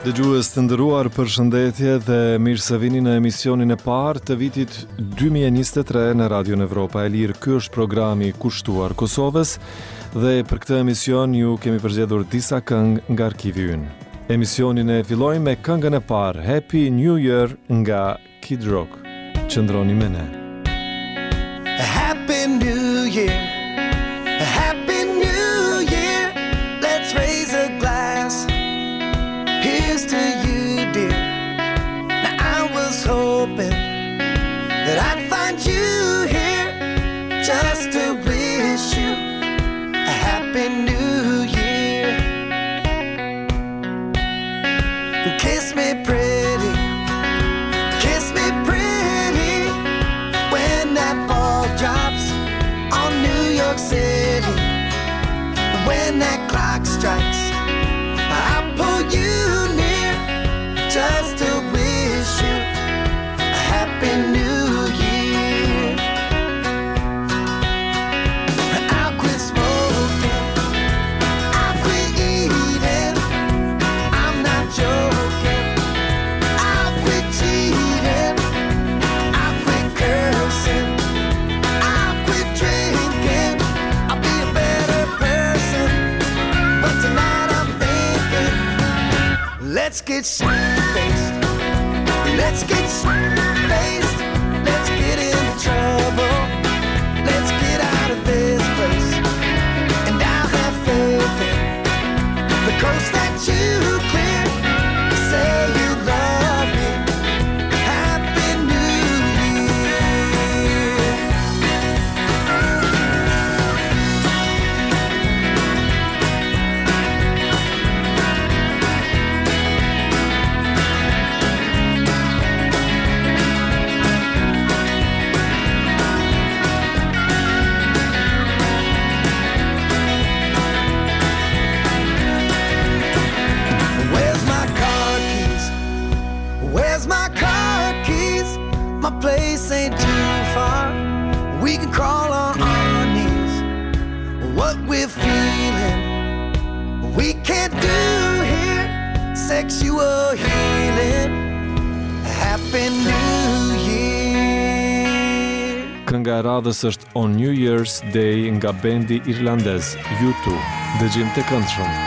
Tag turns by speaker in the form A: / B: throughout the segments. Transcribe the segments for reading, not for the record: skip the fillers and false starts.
A: Dëgjues të nderuar, përshëndetje dhe mirë se vini në emisionin e parë të vitit 2023 në Radio Evropa e Lirë. Ky është programi kushtuar Kosovës dhe për këtë emision ju kemi përzgjedhur disa këngë nga arkivi ynë. Emisionin e fillojmë me këngën e parë, Happy New Year nga Kid Rock. Qëndroni me ne.
B: Happy New Year, Happy New Year, let's raise a glass. Here's to you, dear. Now I was hoping that I'd find you here just to wish you a Happy New Year. Kiss me pretty, kiss me pretty, when that ball drops on New York City. When that clock strikes, I'll pull you near just to wish you a Happy New Year. I'll quit smoking, I'll quit eating, I'm not joking. I'll quit cheating, I'll quit cursing, I'll quit drinking, I'll be a better person. But tonight I'm thinking, let's get faced, let's get faced, let's get in trouble, let's get out of this place. And I'll have faith in the coast that you clear. Say you love me, Happy New Year. Where's my car keys? Where's my car keys? My place ain't too far. We can crawl on our knees. What we're feeling, we can't do here. Sexual healing, Happy New Year.
A: Kënga e radhës është On New Year's Day nga bendi irlandez U2. Dëgjim të këndshëm.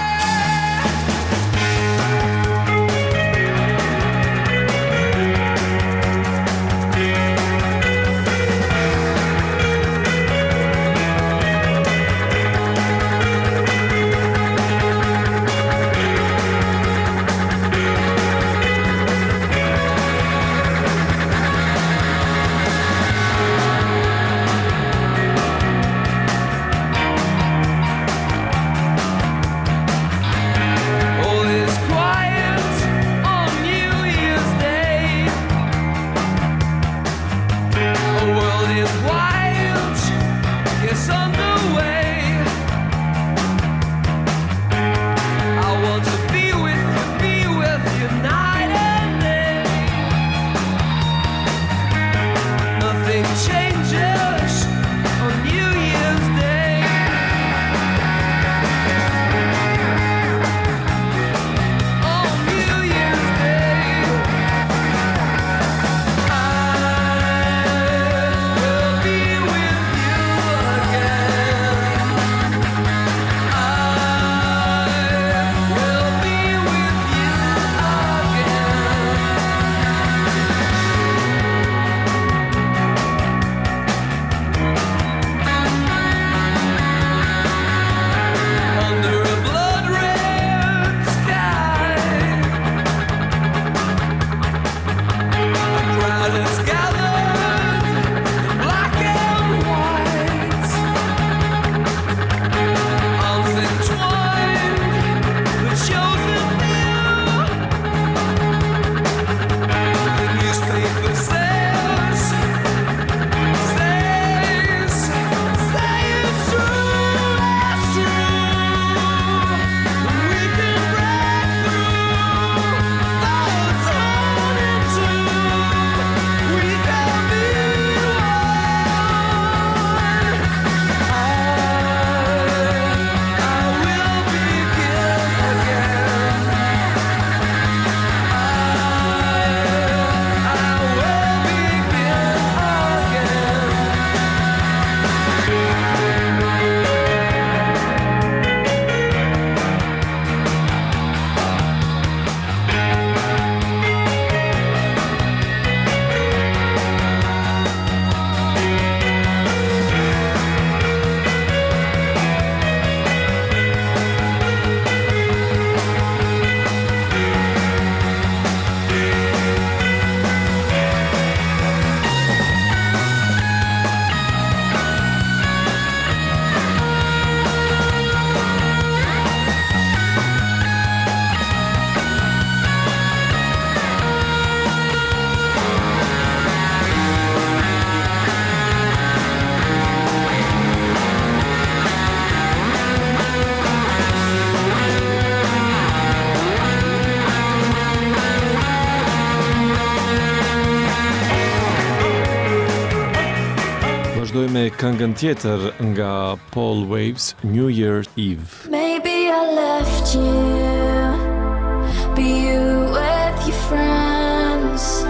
A: vazhdoj me këngën tjetër nga Paul Waves, New Year's Eve.
C: Maybe I left you, be you with your friends.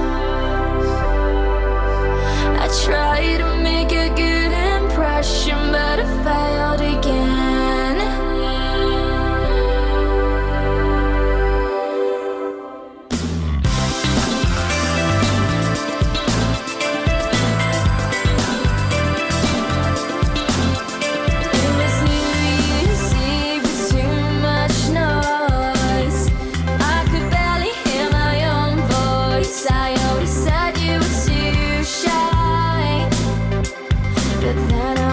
C: I tried to make a good impression, but I failed again. It was New Year's Eve with too much noise. I could barely hear my own voice. I always said you were too shy, but then